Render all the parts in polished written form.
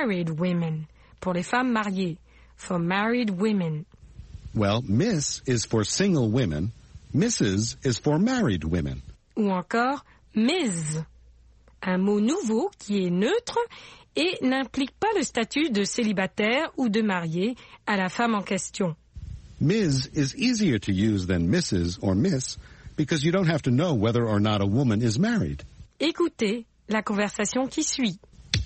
married women, pour les femmes mariées. For married women. Well, Miss is for single women. Mrs. is for married women. Ou encore Ms. Un mot nouveau qui est neutre et n'implique pas le statut de célibataire ou de marié à la femme en question. Ms. is easier to use than Mrs. or Miss because you don't have to know whether or not a woman is married. Écoutez la conversation qui suit.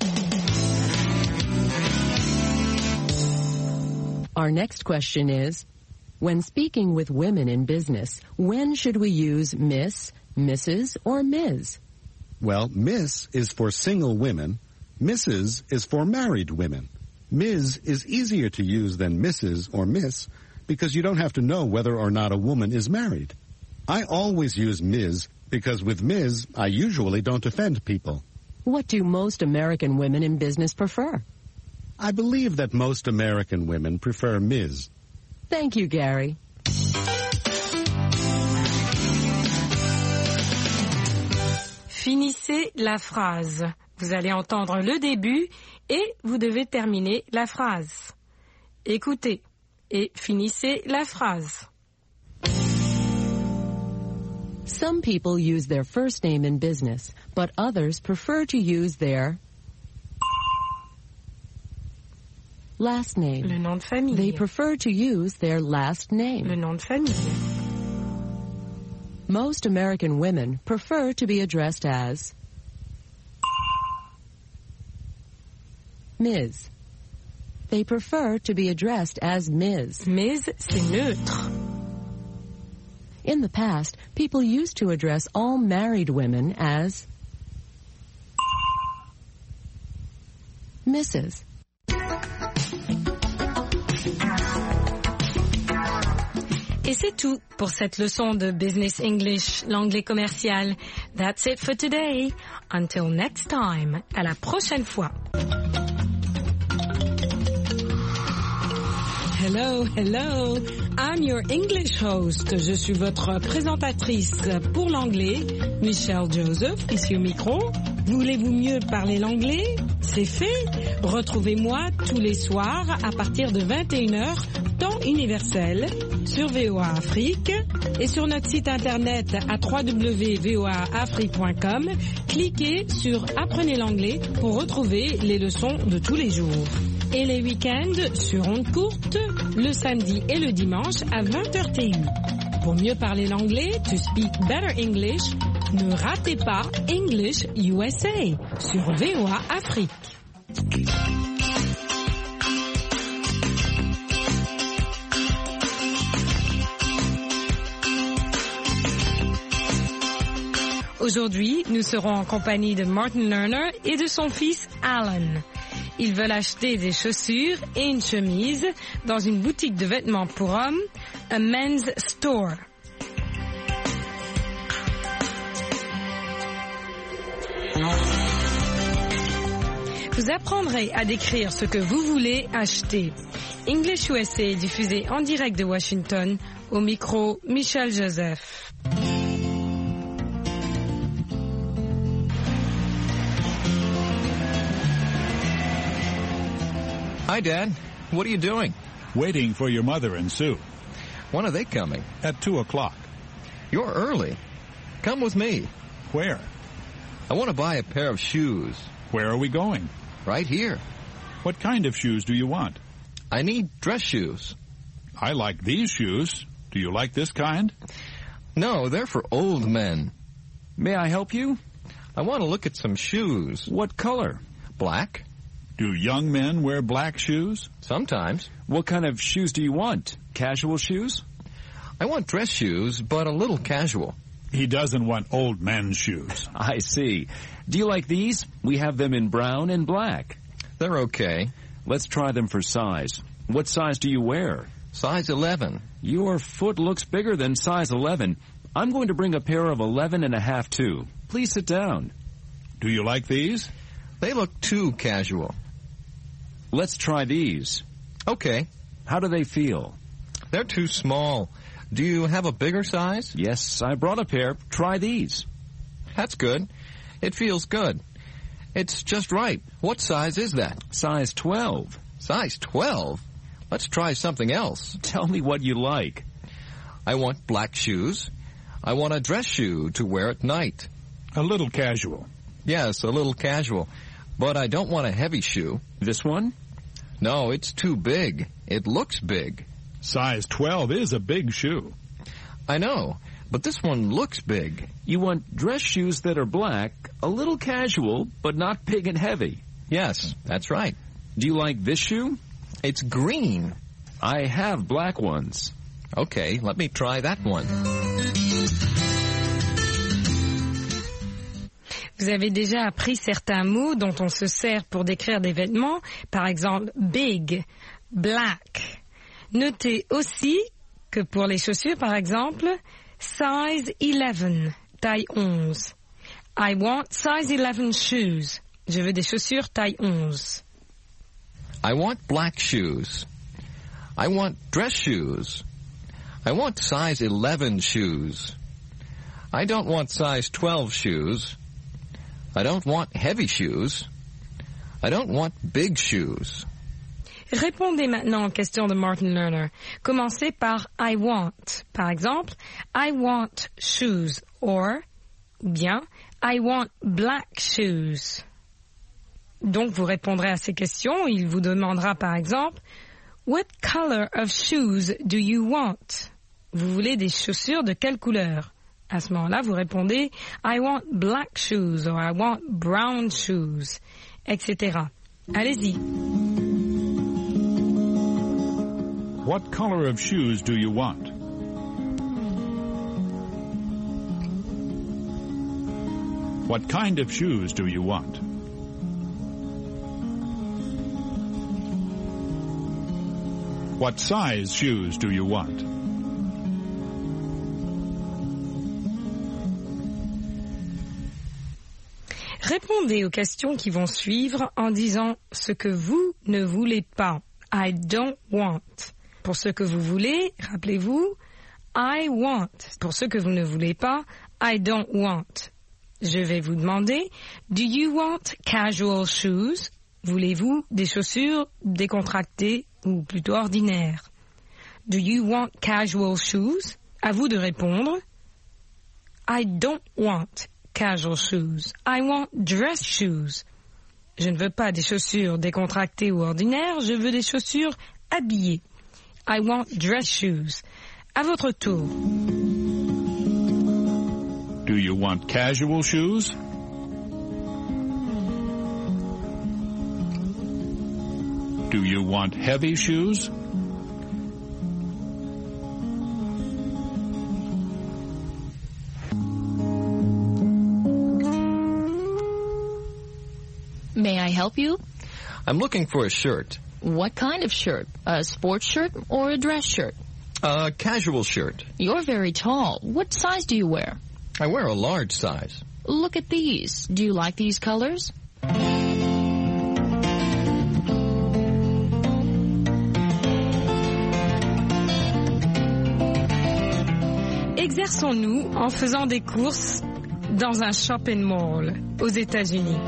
Our next question is, when speaking with women in business, when should we use Miss, Mrs., or Ms.? Well, Miss is for single women. Mrs. is for married women. Ms. is easier to use than Mrs. or Miss because you don't have to know whether or not a woman is married. I always use Ms. because with Ms. I usually don't offend people. What do most American women in business prefer? I believe that most American women prefer Ms. Thank you, Gary. Finissez la phrase. Vous allez entendre le début et vous devez terminer la phrase. Écoutez et finissez la phrase. Some people use their first name in business, but others prefer to use their last name. Le nom de famille. They prefer to use their last name. Le nom de famille. Most American women prefer to be addressed as Ms. They prefer to be addressed as Ms. Ms, c'est neutre. In the past, people used to address all married women as Mrs. Et c'est tout pour cette leçon de Business English, l'anglais commercial. That's it for today. Until next time. À la prochaine fois. Hello, hello. I'm your English host. Je suis votre présentatrice pour l'anglais, Michelle Joseph, ici au micro. Voulez-vous mieux parler l'anglais? C'est fait. Retrouvez-moi tous les soirs à partir de 21h, temps universel, sur VOA Afrique et sur notre site internet à www.voaafrique.com. Cliquez sur Apprenez l'anglais pour retrouver les leçons de tous les jours. Et les week-ends sur ondes courtes, le samedi et le dimanche à 20h TU. Pour mieux parler l'anglais, to speak better English, ne ratez pas English USA sur VOA Afrique. Aujourd'hui, nous serons en compagnie de Martin Lerner et de son fils Alan. Ils veulent acheter des chaussures et une chemise dans une boutique de vêtements pour hommes, a men's store. Vous apprendrez à décrire ce que vous voulez acheter. English USA est diffusé en direct de Washington, au micro Michelle Joseph. Hi, Dad. What are you doing? Waiting for your mother and Sue. When are they coming? At 2 o'clock. You're early. Come with me. Where? I want to buy a pair of shoes. Where are we going? Right here. What kind of shoes do you want? I need dress shoes. I like these shoes. Do you like this kind? No, they're for old men. May I help you? I want to look at some shoes. What color? Black. Do young men wear black shoes? Sometimes. What kind of shoes do you want? Casual shoes? I want dress shoes, but a little casual. He doesn't want old men's shoes. I see. Do you like these? We have them in brown and black. They're okay. Let's try them for size. What size do you wear? Size 11. Your foot looks bigger than size 11. I'm going to bring a pair of 11.5 too. Please sit down. Do you like these? They look too casual. Let's try these. Okay. How do they feel? They're too small. Do you have a bigger size? Yes, I brought a pair. Try these. That's good. It feels good. It's just right. What size is that? Size 12. Size 12? Let's try something else. Tell me what you like. I want black shoes. I want a dress shoe to wear at night. A little casual. Yes, a little casual. But I don't want a heavy shoe. This one? No, it's too big. It looks big. Size 12 is a big shoe. I know, but this one looks big. You want dress shoes that are black, a little casual, but not big and heavy. Yes, that's right. Do you like this shoe? It's green. I have black ones. Okay, let me try that one. Vous avez déjà appris certains mots dont on se sert pour décrire des vêtements, par exemple big, black. Notez aussi que pour les chaussures, par exemple, size 11, taille 11. I want size 11 shoes. Je veux des chaussures taille 11. I want black shoes. I want dress shoes. I want size 11 shoes. I don't want size 12 shoes. I don't want heavy shoes. I don't want big shoes. Répondez maintenant aux questions de Martin Lerner. Commencez par I want. Par exemple, I want shoes or, ou bien, I want black shoes. Donc, vous répondrez à ces questions. Il vous demandera par exemple, what color of shoes do you want? Vous voulez des chaussures de quelle couleur? À ce moment-là, vous répondez I want black shoes or I want brown shoes, etc. Allez-y. What color of shoes do you want? What kind of shoes do you want? What size shoes do you want? Répondez aux questions qui vont suivre en disant ce que vous ne voulez pas. I don't want. Pour ce que vous voulez, rappelez-vous, I want. Pour ce que vous ne voulez pas, I don't want. Je vais vous demander, do you want casual shoes? Voulez-vous des chaussures décontractées ou plutôt ordinaires? Do you want casual shoes? À vous de répondre. I don't want casual shoes. I want dress shoes. Je ne veux pas des chaussures décontractées ou ordinaires, je veux des chaussures habillées. I want dress shoes. À votre tour. Do you want casual shoes? Do you want heavy shoes? May I help you? I'm looking for a shirt. What kind of shirt? A sports shirt or a dress shirt? A casual shirt. You're very tall. What size do you wear? I wear a large size. Look at these. Do you like these colors? Exerçons-nous en faisant des courses dans un shopping mall aux États-Unis.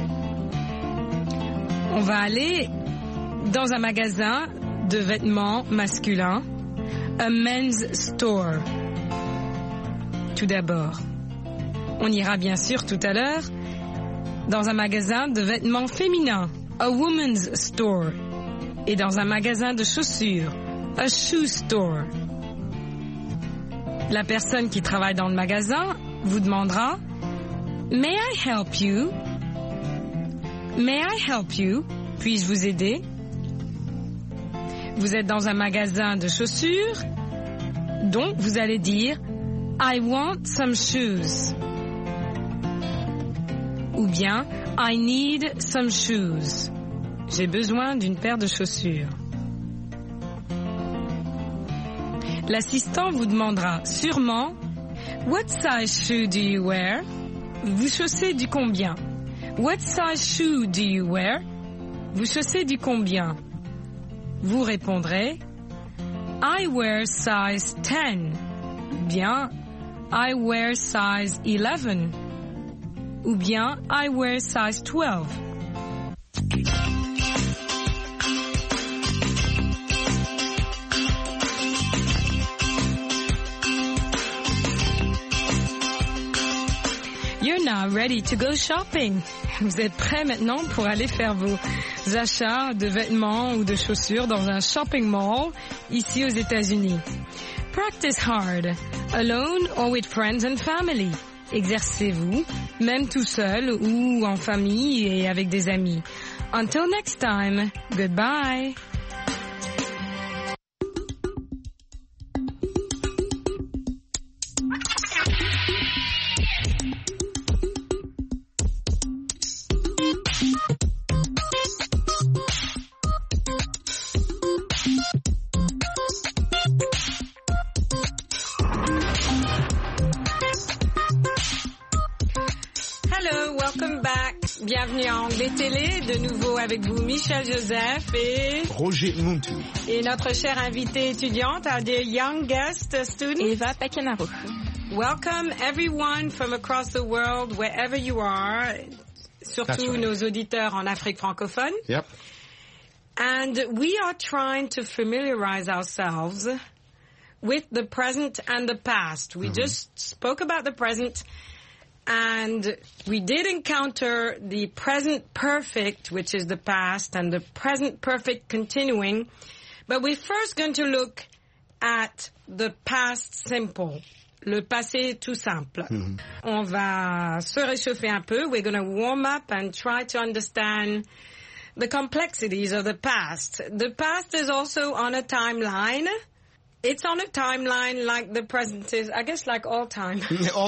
On va aller dans un magasin de vêtements masculins, a men's store. Tout d'abord, on ira bien sûr tout à l'heure dans un magasin de vêtements féminins, a woman's store, et dans un magasin de chaussures, a shoe store. La personne qui travaille dans le magasin vous demandera « May I help you? May I help you? Puis-je vous aider? » Vous êtes dans un magasin de chaussures, donc vous allez dire « I want some shoes » ou bien « I need some shoes ». J'ai besoin d'une paire de chaussures. L'assistant vous demandera sûrement « What size shoe do you wear? » Vous chaussez du combien? What size shoe do you wear? Vous chaussez du combien? Vous répondrez I wear size 10. Bien, I wear size 11. ou bien I wear size 12. You're now ready to go shopping. Vous êtes prêts maintenant pour aller faire vos achats de vêtements ou de chaussures dans un shopping mall ici aux États-Unis. Practice hard, alone or with friends and family. Exercez-vous, même tout seul ou en famille et avec des amis. Until next time, goodbye. Bienvenue à Anglais Télé, de nouveau avec vous Michel Joseph et Roger Muntu. Et notre chère invitée étudiante, our dear young guest student, Eva Pekenaro. Welcome everyone from across the world, wherever you are, surtout right. Nos auditeurs en Afrique francophone. Yep. And we are trying to familiarize ourselves with the present and the past. We just spoke about the present. And we did encounter the present perfect, which is the past, and the present perfect continuing. But we're first going to look at the past simple, le passé tout simple. On va se réchauffer un peu. We're going to warm up and try to understand the complexities of the past. The past is also on a timeline. It's on a timeline like the present is, I guess like all time.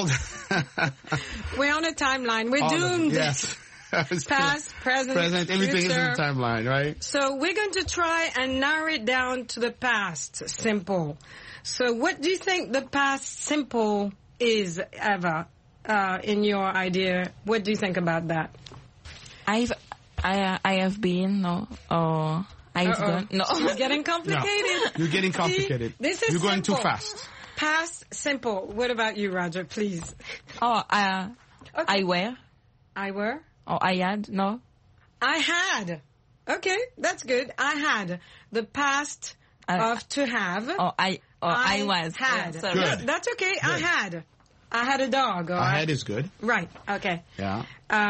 We're on a timeline. We're doomed. Yes. Past, present, everything future. is in the timeline, right? So we're going to try and narrow it down to the past simple. So what do you think the past simple is, Eva, in your idea? What do you think about that? I have been, no, or... I've done. No. It's getting complicated. No. You're getting complicated. This is You're going simple. too fast. Past, simple. What about you, Roger, please? Oh, okay. I wear. I were? Oh, I had, no? I had. Okay, that's good. I had. The past of to have. Oh, I was. Had. Yeah, good. That's okay. Good. I had. I had a dog. I had is good. Right, okay. Yeah.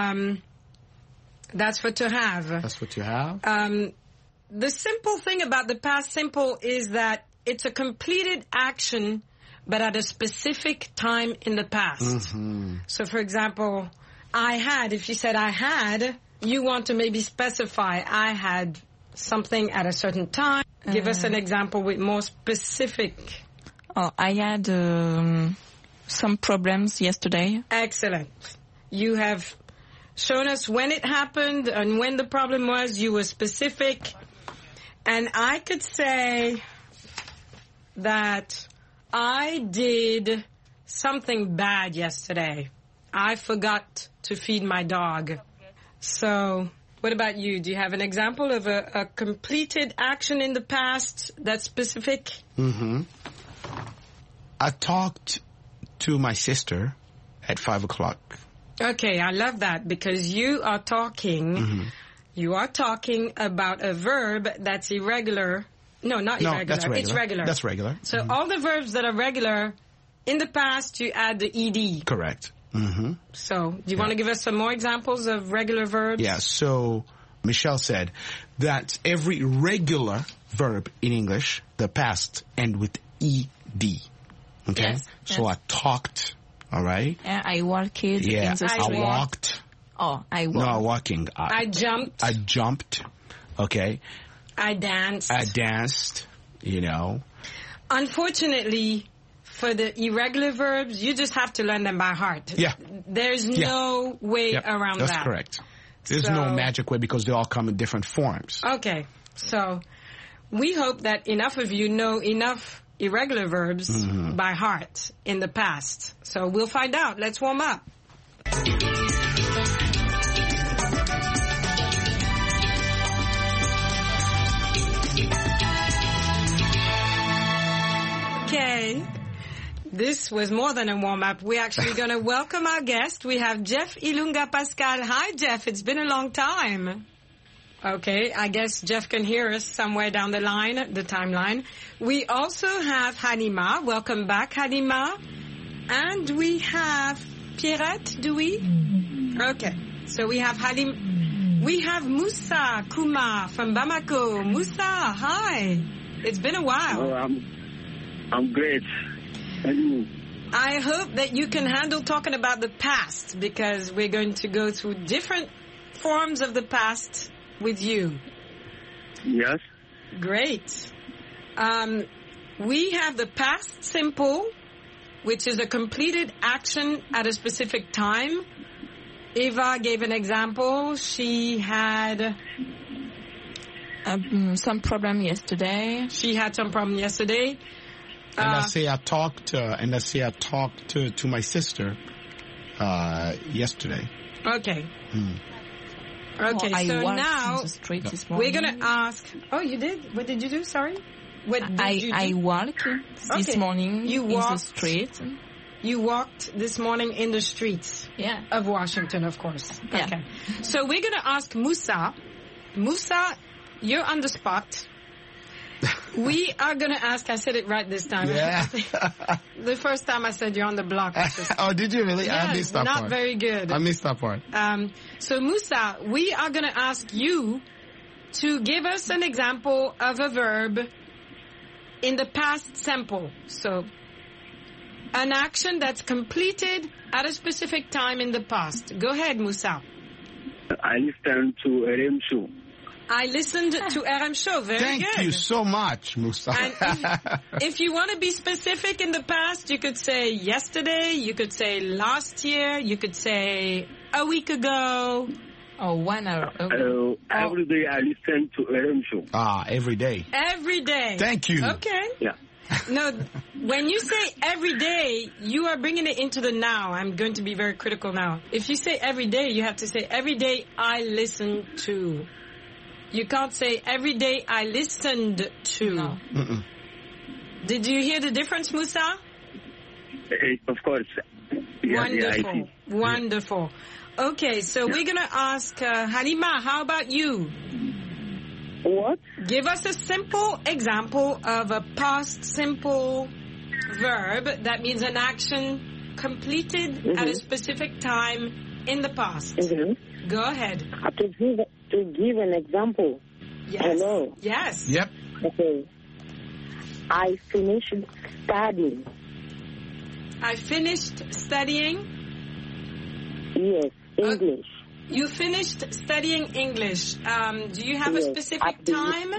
That's for to have. That's what you have. The simple thing about the past simple is that it's a completed action, but at a specific time in the past. So, for example, I had, if you said I had, you want to maybe specify I had something at a certain time. Give us an example with more specific. Oh, I had some problems yesterday. Excellent. You have shown us when it happened and when the problem was. You were specific. And I could say that I did something bad yesterday. I forgot to feed my dog. So, what about you? Do you have an example of a completed action in the past that's specific? I talked to my sister at 5 o'clock. Okay, I love that because you are talking... You are talking about a verb that's irregular. No, not irregular. That's regular. It's regular. That's regular. So all the verbs that are regular, in the past, you add the ed. Correct. So do you want to give us some more examples of regular verbs? Yeah, so Michelle said that every regular verb in English, the past, end with ed. Okay? Yes, so I talked, all right? I walked in the street. I walked. Oh, I walked. No, walking. I jumped. I jumped. Okay. I danced. I danced, you know. Unfortunately, for the irregular verbs, you just have to learn them by heart. Yeah. There's no way around that. That's correct. There's no magic way because they all come in different forms. Okay. So we hope that enough of you know enough irregular verbs by heart in the past. So we'll find out. Let's warm up. Okay. This was more than a warm-up. We're actually going to welcome our guest. We have Jeff Ilunga Pascal. Hi, Jeff. It's been a long time. Okay, I guess Jeff can hear us somewhere down the line, the timeline. We also have Halima. Welcome back, Halima. And we have Pierrette, do we? Okay, so we have Halim. We have Moussa Kumar from Bamako. Moussa, hi. It's been a while. Oh, I'm great. And you? I hope that you can handle talking about the past, because we're going to go through different forms of the past with you. Yes. Great. We have the past simple, which is a completed action at a specific time. Eva gave an example. She had some problem yesterday. She had some problem yesterday. And I say I talked to my sister yesterday. Okay. Okay, so now we're going to ask... Oh, you did? What did you do? Sorry? What did you do? I walked this morning in the street. You walked this morning in the streets of Washington, of course. Yeah. Okay. So we're going to ask Moussa. Moussa, you're on the spot. We are going to ask, I said it right this time. Yeah. The first time I said you're on the block. Oh, did you really? Yeah, I missed that part. Not very good. I missed that part. So Moussa, we are going to ask you to give us an example of a verb in the past simple. So an action that's completed at a specific time in the past. Go ahead, Moussa. I listened to RM show. I listened to RM show. Very Thank good. you so much, Moussa. And if you want to be specific in the past, you could say yesterday, you could say last year, you could say a week ago. Or 1 hour ago. Every day I listen to RM show. Every day. Every day. Thank you. Okay. Yeah. No, when you say every day, you are bringing it into the now. I'm going to be very critical now. If you say every day, you have to say every day I listen to. You can't say every day I listened to. No. Did you hear the difference, Moussa? Of course. Yeah, Wonderful. Yeah, Wonderful. Okay, so we're going to ask Halima, how about you? What? Give us a simple example of a past simple verb that means an action completed at a specific time in the past. Go ahead. To give an example. Yes. Hello. Yes. Yep. Okay. I finished studying. I finished studying? Yes, English. You finished studying English. Do you have a specific time?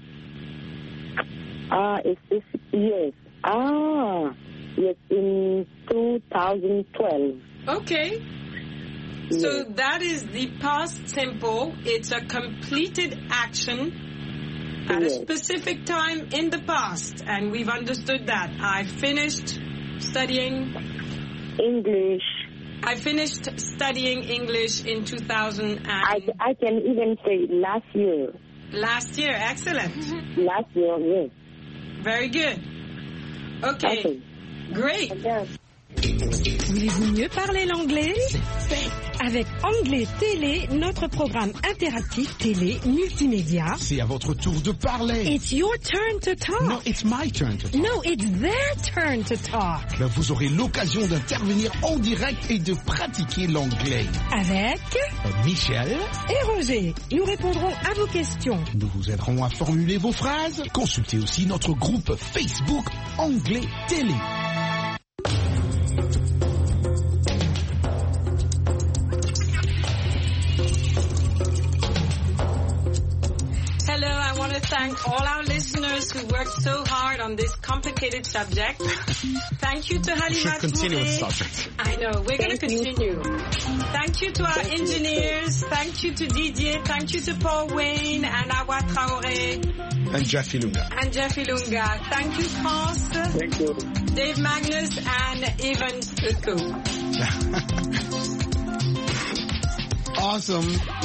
Yes. Yes, in 2012. Okay. Yes. So that is the past simple. It's a completed action at a specific time in the past. And we've understood that. I finished studying English. I finished studying English in 2000 I can even say last year. Last year, excellent. Last year, yes. Very good. Okay, great. Voulez-vous mieux parler l'anglais? Avec Anglais Télé, notre programme interactif télé multimédia. C'est à votre tour de parler. It's your turn to talk. No, it's my turn to talk. No, it's their turn to talk. Ben, vous aurez l'occasion d'intervenir en direct et de pratiquer l'anglais. Avec Michel et Roger. Nous répondrons à vos questions. Nous vous aiderons à formuler vos phrases. Consultez aussi notre groupe Facebook Anglais Télé. Hello, I want to thank all our listeners who worked so hard on this complicated subject. Thank you to Halima. We should continue with the subject. I know, we're going to continue. Thank you to our engineers. Thank you to Didier. Thank you to Paul Wayne and Awa Traoré. And Jeff Ilunga. And Jeff Ilunga. Thank you, France. Thank you. Dave Magnus and Evan Uku. Awesome.